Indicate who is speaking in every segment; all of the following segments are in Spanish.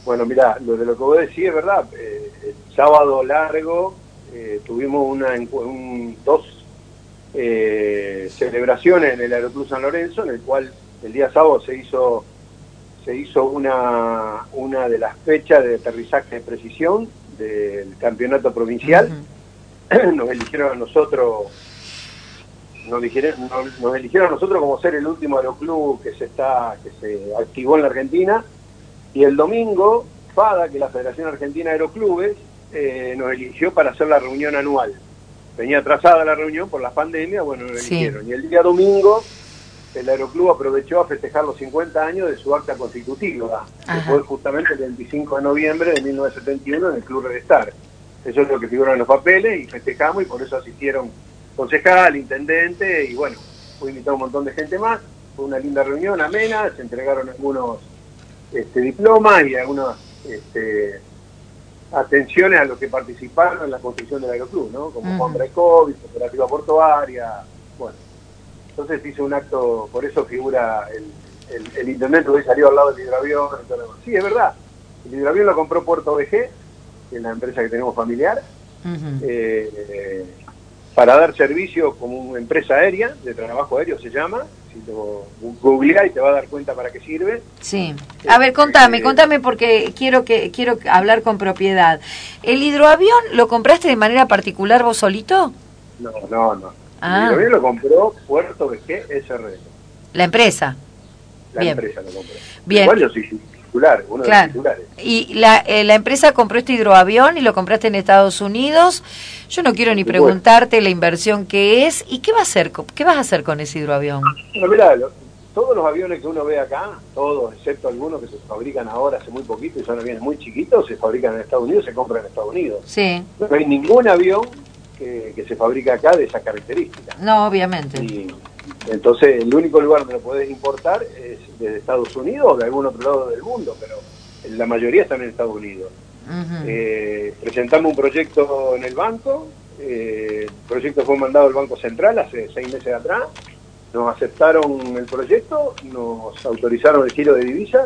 Speaker 1: Bueno, mira, lo de lo que vos decís es verdad. El sábado largo tuvimos dos celebraciones en el Aeroclub San Lorenzo, en el cual el día sábado se hizo una de las fechas de aterrizaje de precisión del campeonato provincial. Nos eligieron a nosotros como ser el último aeroclub que se activó en la Argentina, y el domingo FADA, que es la Federación Argentina de Aeroclubes, nos eligió para hacer la reunión anual. Venía atrasada la reunión por la pandemia, bueno, nos eligieron. Y el día domingo el Aeroclub aprovechó a festejar los 50 años de su acta constitutiva, que fue justamente el 25 de noviembre de 1971 en el Club Red Star. Eso es lo que figura en los papeles, y festejamos, y por eso asistieron concejal, intendente, y bueno, fue invitado un montón de gente más. Fue una linda reunión, amena, se entregaron algunos diplomas y algunas atenciones a los que participaron en la construcción del Aeroclub, ¿no? Como Juan Brecovic, Cooperativa Portuaria, bueno. Entonces hizo un acto, por eso figura el intendente que salió al lado del hidroavión y todo lo demás. Sí, es verdad, el hidroavión lo compró Puerto VG, que es la empresa que tenemos familiar, para dar servicio como una empresa aérea, de trabajo aéreo se llama. Si lo googleás y te va a dar cuenta para qué sirve.
Speaker 2: Sí. A ver, contame porque quiero hablar con propiedad. ¿El hidroavión lo compraste de manera particular vos solito?
Speaker 1: No. El hidroavión lo compró Puerto VG SRL.
Speaker 2: La empresa.
Speaker 1: La empresa lo compró.
Speaker 2: Bien.
Speaker 1: Igual yo soy titular, uno de los titulares.
Speaker 2: Y la empresa compró este hidroavión y lo compraste en Estados Unidos. Yo no quiero ni preguntarte la inversión que es y qué vas a hacer con ese hidroavión.
Speaker 1: Bueno, mirá, todos los aviones que uno ve acá, todos, excepto algunos que se fabrican ahora hace muy poquito y son aviones muy chiquitos, se fabrican en Estados Unidos, se compran en Estados Unidos. Sí. No hay ningún avión que se fabrica acá de esas características.
Speaker 2: No, obviamente.
Speaker 1: Y entonces el único lugar donde lo podés importar es desde Estados Unidos o de algún otro lado del mundo, pero la mayoría están en Estados Unidos. Presentamos un proyecto en el banco, el proyecto fue mandado al Banco Central hace 6 meses atrás, nos aceptaron el proyecto, nos autorizaron el giro de divisas,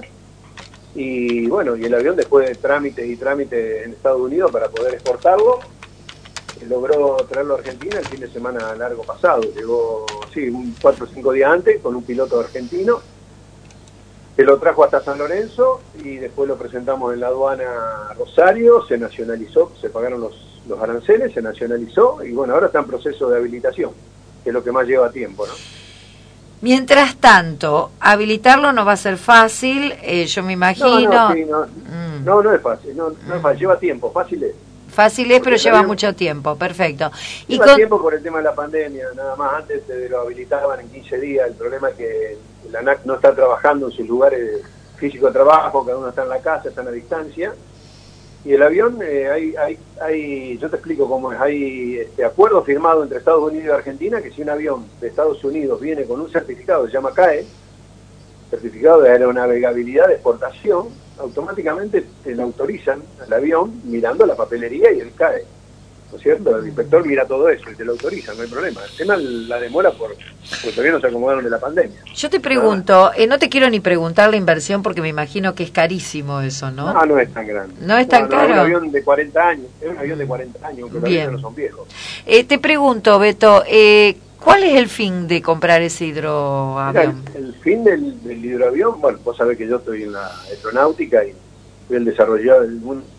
Speaker 1: y bueno, y el avión, después de trámites en Estados Unidos para poder exportarlo, logró traerlo a Argentina el fin de semana largo pasado. Llegó, 4 o 5 días antes, con un piloto argentino, que lo trajo hasta San Lorenzo, y después lo presentamos en la aduana Rosario, se nacionalizó, se pagaron los aranceles, se nacionalizó, y bueno, ahora está en proceso de habilitación, que es lo que más lleva tiempo, ¿no?
Speaker 2: Mientras tanto, habilitarlo no va a ser fácil, yo me imagino.
Speaker 1: No es fácil, no es fácil, lleva tiempo, fácil es.
Speaker 2: Fácil es, pero lleva mucho tiempo, perfecto.
Speaker 1: Lleva tiempo por el tema de la pandemia, nada más. Antes lo habilitaban en 15 días, el problema es que la ANAC no está trabajando en sus lugares físico de trabajo, cada uno está en la casa, están a distancia, y el avión, yo te explico cómo es, hay acuerdo firmado entre Estados Unidos y Argentina, que si un avión de Estados Unidos viene con un certificado que se llama CAE, certificado de aeronavegabilidad de exportación, automáticamente te lo autorizan al avión mirando la papelería y el CAE, ¿no es cierto? El inspector mira todo eso y te lo autoriza, no hay problema. El tema la demora porque todavía no se acomodaron de la pandemia.
Speaker 2: Yo te pregunto, no te quiero ni preguntar la inversión porque me imagino que es carísimo eso, ¿no?
Speaker 1: No es tan grande.
Speaker 2: ¿No es tan caro?
Speaker 1: Es un avión de 40 años, aunque los aviones no son viejos.
Speaker 2: Te pregunto, Beto, ¿cuál es el fin de comprar ese hidroavión?
Speaker 1: El fin del hidroavión, bueno, vos sabés que yo estoy en la aeronáutica y soy el desarrollador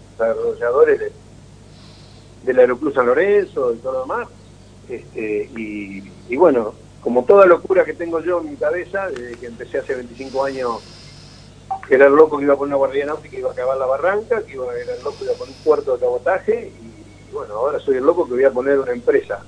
Speaker 1: del Aeroclub San Lorenzo y todo lo demás. Y bueno, como toda locura que tengo yo en mi cabeza, desde que empecé hace 25 años, que era el loco que iba a poner una guardia náutica, que iba a acabar la barranca, era el loco que iba a poner un puerto de cabotaje, y bueno, ahora soy el loco que voy a poner una empresa.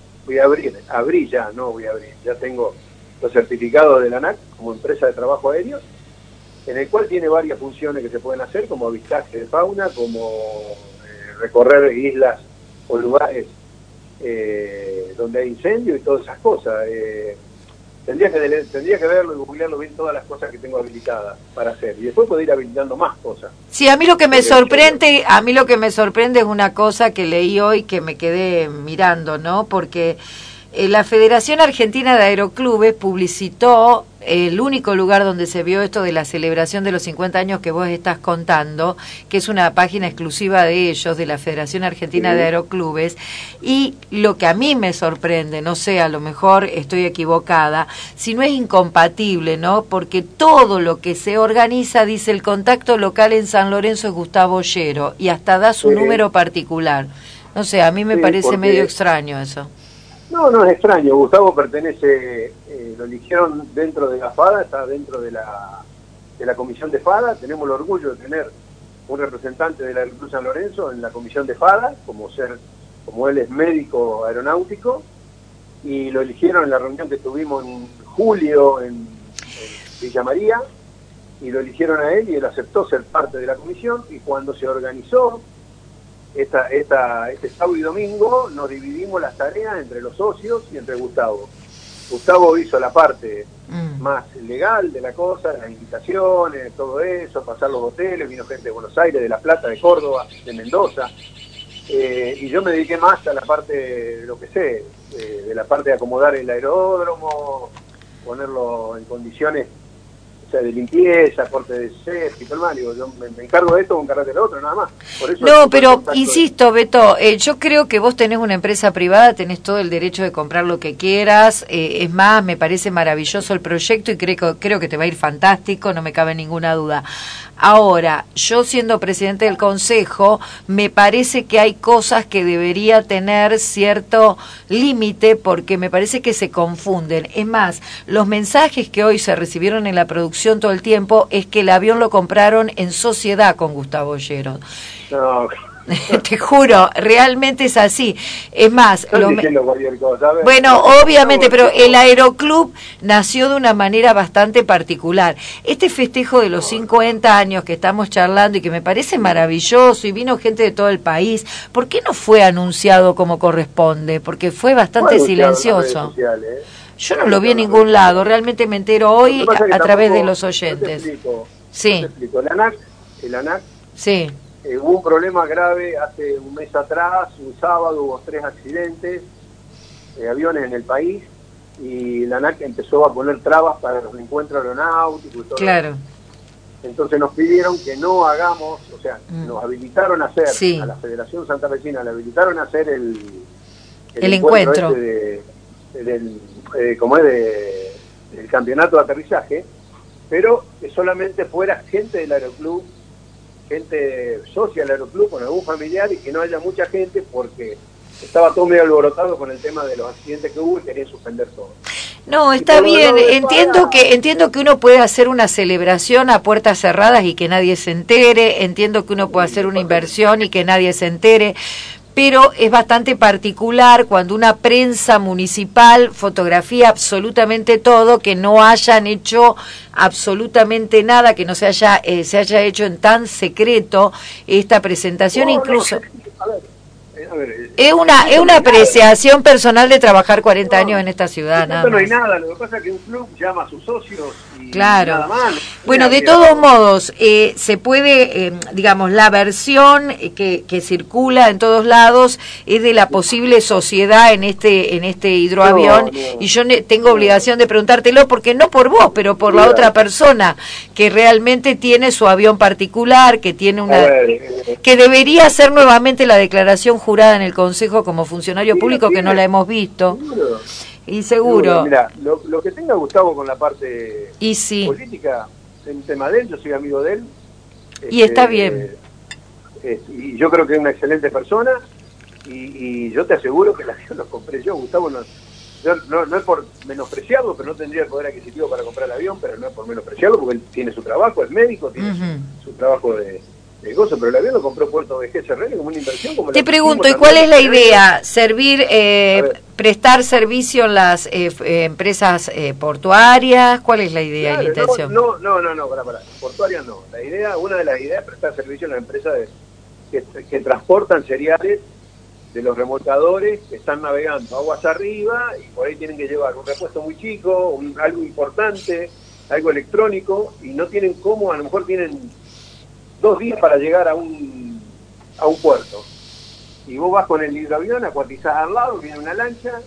Speaker 1: Ya tengo los certificados de la ANAC como empresa de trabajo aéreo, en el cual tiene varias funciones que se pueden hacer, como avistaje de fauna, como recorrer islas o lugares donde hay incendio y todas esas cosas. Tendría que verlo y googlearlo bien todas las cosas que tengo habilitadas para hacer, y después poder ir habilitando más cosas.
Speaker 2: Sí, a mí lo que me sorprende es una cosa que leí hoy que me quedé mirando, ¿no? Porque La Federación Argentina de Aeroclubes publicitó el único lugar donde se vio esto de la celebración de los 50 años que vos estás contando, que es una página exclusiva de ellos, de la Federación Argentina de Aeroclubes, y lo que a mí me sorprende, no sé, a lo mejor estoy equivocada, si no es incompatible, ¿no? Porque todo lo que se organiza, dice, el contacto local en San Lorenzo es Gustavo Ollero, y hasta da su número particular. No sé, a mí me parece medio extraño eso.
Speaker 1: No, no es extraño. Gustavo pertenece, lo eligieron dentro de la FADA, está dentro de la comisión de FADA. Tenemos el orgullo de tener un representante de la Cruz San Lorenzo en la comisión de FADA, como él es médico aeronáutico, y lo eligieron en la reunión que tuvimos en julio en Villa María, y lo eligieron a él y él aceptó ser parte de la comisión, y cuando se organizó este sábado y domingo nos dividimos las tareas entre los socios y entre Gustavo. Gustavo hizo la parte más legal de la cosa, las invitaciones, todo eso, pasar los hoteles, vino gente de Buenos Aires, de La Plata, de Córdoba, de Mendoza, y yo me dediqué más a la parte de lo que sé, de la parte de acomodar el aeródromo, ponerlo en condiciones, o sea, de limpieza, corte de césped y todo el mal. Digo, yo me encargo de esto con carácter de otro, nada más. Por eso
Speaker 2: no, pero insisto, Beto, yo creo que vos tenés una empresa privada, tenés todo el derecho de comprar lo que quieras, es más, me parece maravilloso el proyecto y creo que te va a ir fantástico, no me cabe ninguna duda. Ahora, yo siendo presidente del consejo, me parece que hay cosas que debería tener cierto límite porque me parece que se confunden. Es más, los mensajes que hoy se recibieron en la producción todo el tiempo es que el avión lo compraron en sociedad con Gustavo Ollero.
Speaker 1: No.
Speaker 2: Te juro, realmente es así. Es más, bueno, obviamente, pero el Aeroclub nació de una manera bastante particular. Este festejo de los 50 años que estamos charlando y que me parece maravilloso y vino gente de todo el país, ¿por qué no fue anunciado como corresponde? Porque fue bastante silencioso. Yo no lo vi en ningún lado, realmente me entero hoy a través de los oyentes. Sí.
Speaker 1: El ANAC.
Speaker 2: Sí.
Speaker 1: Hubo un problema grave hace un mes atrás, un sábado hubo 3 accidentes de aviones en el país y la ANAC empezó a poner trabas para los encuentros aeronáuticos y todo.
Speaker 2: Claro.
Speaker 1: Entonces nos pidieron que no hagamos, o sea, nos habilitaron a hacer, a la Federación Santafesina le habilitaron a hacer el
Speaker 2: encuentro
Speaker 1: como es del campeonato de aterrizaje, pero que solamente fuera gente del aeroclub, gente socia del aeroclub con algún familiar y que no haya mucha gente porque estaba todo medio alborotado con el tema de los accidentes que hubo y querían suspender todo.
Speaker 2: No, está bien, entiendo que uno puede hacer una celebración a puertas cerradas y que nadie se entere, entiendo que uno puede hacer una inversión y que nadie se entere, pero es bastante particular cuando una prensa municipal fotografía absolutamente todo, que no hayan hecho absolutamente nada, que no se haya hecho en tan secreto esta presentación, incluso... Es una apreciación personal de trabajar 40 años en esta ciudad.
Speaker 1: No hay nada, lo que pasa es que un club llama a sus socios y nada más.
Speaker 2: Bueno, de todos modos, se puede, digamos, la versión que circula en todos lados es de la posible sociedad en este hidroavión, y yo tengo obligación de preguntártelo, porque no por vos, pero por la otra persona que realmente tiene su avión particular, que tiene que debería hacer nuevamente la declaración jurada en el Consejo como funcionario público, que no la hemos visto. Seguro.
Speaker 1: Mira, lo que tenga Gustavo con la parte política, es un tema de él, yo soy amigo de él.
Speaker 2: Y está bien.
Speaker 1: Y yo creo que es una excelente persona, y yo te aseguro que la avión lo compré yo. Gustavo no es por menospreciarlo, pero no tendría el poder adquisitivo para comprar el avión, pero no es por menospreciarlo, porque él tiene su trabajo, es médico, tiene su trabajo de gozo, pero el avión lo compró Puerto de GSRL como una inversión.
Speaker 2: Te pregunto, ¿y cuál es la idea? ¿Prestar servicio en las empresas portuarias? ¿Cuál es la idea y la intención?
Speaker 1: No, para. Portuarias no. Una de las ideas es prestar servicio en las empresas que transportan cereales de los remolcadores que están navegando aguas arriba y por ahí tienen que llevar un repuesto muy chico, algo importante, algo electrónico, y no tienen cómo, a lo mejor tienen 2 días para llegar a un puerto. Y vos vas con el hidroavión, acuatizás al lado, viene una lancha,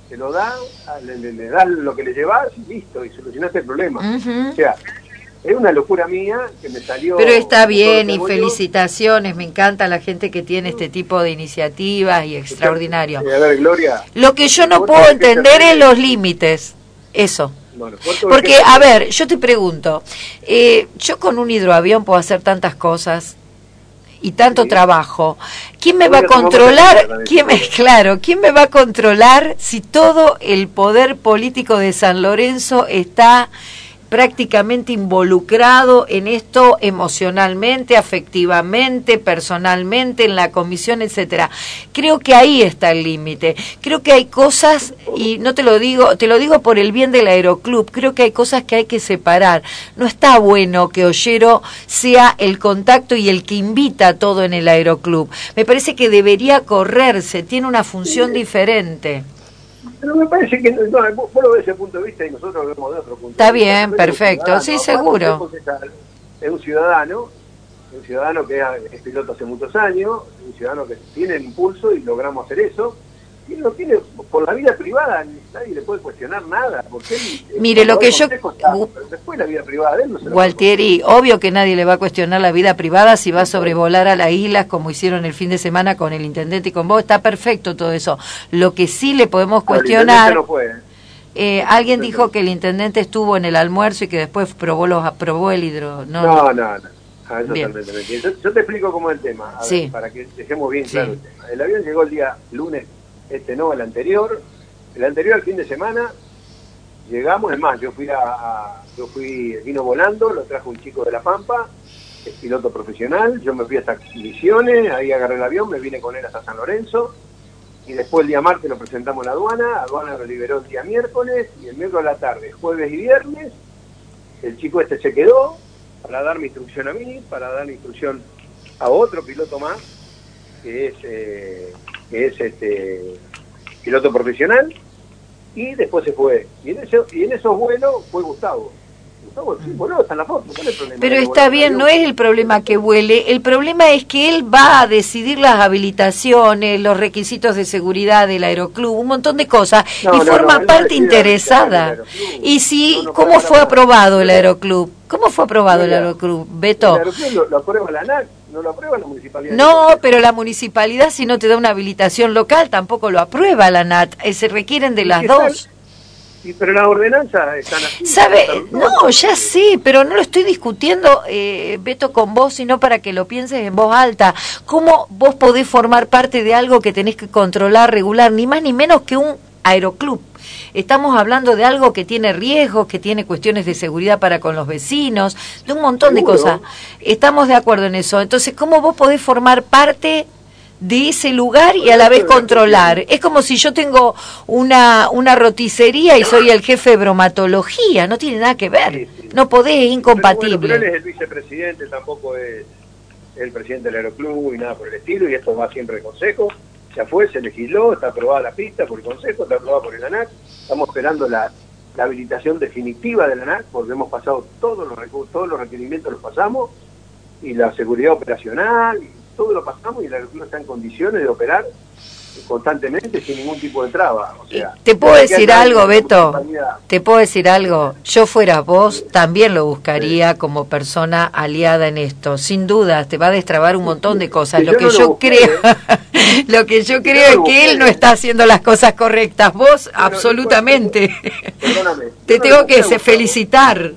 Speaker 1: te lo da, le das lo que le llevas y listo, y solucionaste el problema. O sea, es una locura mía que me salió...
Speaker 2: Pero está bien y felicitaciones, me encanta la gente que tiene este tipo de iniciativas y extraordinario.
Speaker 1: A ver, Gloria...
Speaker 2: Lo que yo no puedo entender es los límites, eso. Bueno, porque, a ver, yo te pregunto, yo con un hidroavión puedo hacer tantas cosas y tanto trabajo. ¿Quién me va a controlar? ¿Quién me va a controlar si todo el poder político de San Lorenzo está prácticamente involucrado en esto emocionalmente, afectivamente, personalmente, en la comisión, etcétera? Creo que ahí está el límite. Creo que hay cosas, y no te lo digo por el bien del aeroclub, creo que hay cosas que hay que separar. No está bueno que Ollero sea el contacto y el que invita a todo en el aeroclub. Me parece que debería correrse, tiene una función diferente.
Speaker 1: Pero me parece que vos lo ves desde ese punto de vista y nosotros lo vemos de otro punto
Speaker 2: de
Speaker 1: vista.
Speaker 2: Está bien, perfecto, sí, seguro.
Speaker 1: Es un ciudadano que es piloto hace muchos años, un ciudadano que tiene el impulso y logramos hacer eso. Y él no tiene, por la vida privada, nadie le puede cuestionar nada. Porque él,
Speaker 2: mire, lo que yo...
Speaker 1: pero después la vida privada de él no se
Speaker 2: Gualtieri, obvio que nadie le va a cuestionar la vida privada si va a sobrevolar a las islas como hicieron el fin de semana con el intendente y con vos. Está perfecto todo eso. Lo que sí le podemos cuestionar...
Speaker 1: No fue,
Speaker 2: alguien dijo que el intendente estuvo en el almuerzo y que después probó el hidro.
Speaker 1: No. Eso totalmente mentira. Yo te explico cómo es el tema,
Speaker 2: sí.
Speaker 1: Para que dejemos bien claro el tema. El avión llegó el día lunes, el anterior al fin de semana, llegamos, es más, vino volando, lo trajo un chico de La Pampa, es piloto profesional, yo me fui hasta Misiones, ahí agarré el avión, me vine con él hasta San Lorenzo, y después el día martes lo presentamos en la aduana lo liberó el día miércoles, y el miércoles a la tarde, jueves y viernes, el chico se quedó para darme instrucción a mí, para dar instrucción a otro piloto más, que es piloto profesional, y después se fue. Y en esos vuelos fue Gustavo. Gustavo sí voló, está en la foto, ¿cuál es el problema?
Speaker 2: Pero está bien, no es el problema que vuele, el problema es que él va a decidir las habilitaciones, los requisitos de seguridad del aeroclub, un montón de cosas, y forma parte interesada. Y si, ¿cómo fue aprobado el aeroclub? ¿Cómo fue aprobado el aeroclub, Beto?
Speaker 1: El aeroclub lo aprueba la ANAC, no lo aprueba la municipalidad.
Speaker 2: No, pero la municipalidad, si no te da una habilitación local, tampoco lo aprueba la ANAT. Se requieren de las dos.
Speaker 1: Pero las ordenanzas están así.
Speaker 2: ¿Sabe? No, ya sí, pero no lo estoy discutiendo, Beto, con vos, sino para que lo pienses en voz alta. ¿Cómo vos podés formar parte de algo que tenés que controlar, regular, ni más ni menos que un aeroclub? Estamos hablando de algo que tiene riesgos, que tiene cuestiones de seguridad para con los vecinos, de un montón de cosas. Estamos de acuerdo en eso. Entonces, ¿cómo vos podés formar parte de ese lugar y a la vez controlar? Es como si yo tengo una roticería y soy el jefe de bromatología, no tiene nada que ver. Sí. No podés, es incompatible.
Speaker 1: Pero él es el vicepresidente, tampoco es el presidente del aeroclub y nada por el estilo, y esto va siempre de consejo. Ya fue, se legisló, está aprobada la pista por el consejo, está aprobada por el ANAC. Estamos esperando la habilitación definitiva del ANAC, porque hemos pasado todos los requerimientos, los pasamos, y la seguridad operacional, y todo lo pasamos, y el aeroclub está en condiciones de operar constantemente sin ningún tipo de traba. O sea,
Speaker 2: ¿te puedo decir algo, Beto? ¿Te puedo decir algo? Yo fuera vos, también lo buscaría como persona aliada en esto. Sin duda, te va a destrabar un montón de cosas. Lo que yo creo es que él no está haciendo las cosas correctas. Vos, absolutamente.
Speaker 1: Perdóname.
Speaker 2: Te tengo que felicitar.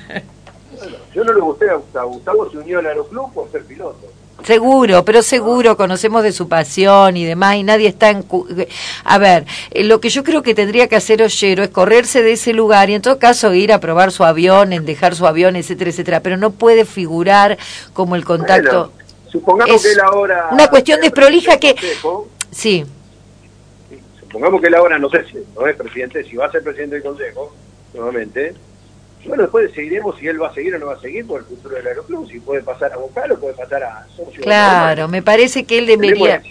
Speaker 1: Yo no le gusté a Gustavo. Gustavo se unió al aeroclub por ser piloto.
Speaker 2: Seguro, pero seguro, conocemos de su pasión y demás, y nadie está en... A ver, lo que yo creo que tendría que hacer Ollero es correrse de ese lugar y en todo caso ir a probar su avión, en dejar su avión, etcétera, etcétera, pero no puede figurar como el contacto...
Speaker 1: Bueno, supongamos que él ahora...
Speaker 2: Una cuestión desprolija que... Sí.
Speaker 1: Supongamos que él ahora, no sé si no es presidente, si va a ser presidente del consejo, nuevamente... Bueno, después seguiremos si él va a seguir o no va a seguir por el futuro del aeroclub, si puede pasar a vocal o puede pasar a socio.
Speaker 2: Claro, me parece que él debería...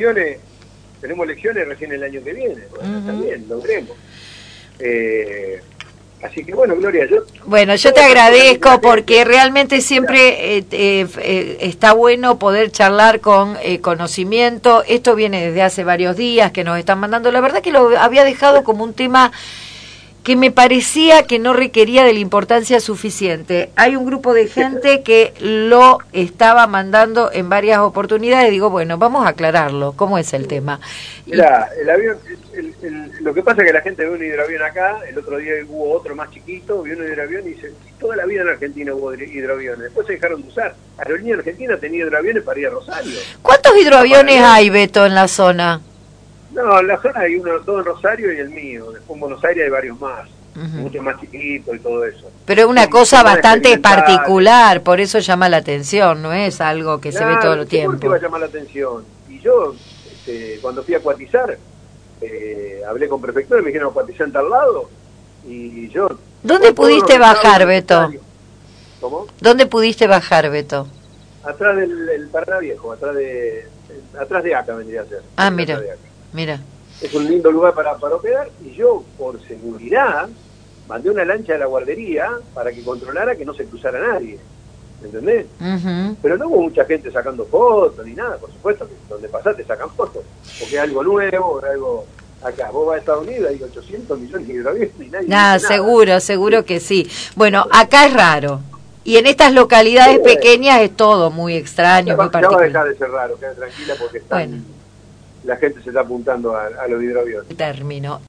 Speaker 1: Tenemos elecciones recién el año que viene, bueno, también, logremos. Así que bueno, Gloria,
Speaker 2: yo te agradezco porque realmente siempre está bueno poder charlar con conocimiento. Esto viene desde hace varios días que nos están mandando. La verdad que lo había dejado como un tema que me parecía que no requería de la importancia suficiente. Hay un grupo de gente que lo estaba mandando en varias oportunidades. Digo, bueno, vamos a aclararlo. ¿Cómo es el tema?
Speaker 1: Mira, el avión, lo que pasa es que la gente ve un hidroavión acá, el otro día hubo otro más chiquito, vio un hidroavión y dice, toda la vida en Argentina hubo hidroaviones. Después se dejaron de usar. Aerolínea Argentina tenía hidroaviones para ir a Rosario.
Speaker 2: ¿Cuántos hidroaviones hay, Beto, en la zona?
Speaker 1: No, en la zona hay dos en Rosario y el mío. Después en Buenos Aires hay varios más, mucho más chiquitos y todo eso.
Speaker 2: Pero es una cosa bastante particular, por eso llama la atención, no es algo que se ve todo el tiempo.
Speaker 1: ¿Por qué va a llamar la atención? Y yo, cuando fui a cuatizar, hablé con prefectura y me dijeron cuatizar en tal lado, y yo...
Speaker 2: ¿Dónde pudiste bajar, Beto?
Speaker 1: ¿Cómo?
Speaker 2: ¿Dónde pudiste bajar, Beto?
Speaker 1: Atrás del Paraná Viejo, atrás de acá vendría a ser.
Speaker 2: Ah, mira. Mira.
Speaker 1: Es un lindo lugar para operar y yo, por seguridad, mandé una lancha de la guardería para que controlara que no se cruzara nadie. ¿Entendés? Pero no hubo mucha gente sacando fotos ni nada, por supuesto, que donde pasaste sacan fotos, porque es algo nuevo, es algo... Acá, vos vas a Estados Unidos, hay 800 millones de hidroaviones y nadie dice nada.
Speaker 2: Seguro que sí. Bueno, acá es raro. Y en estas localidades pequeñas es todo muy extraño, muy particular.
Speaker 1: Ya va a dejar de ser raro, queda tranquila porque la gente se está apuntando a los hidroaviones.
Speaker 2: Termino.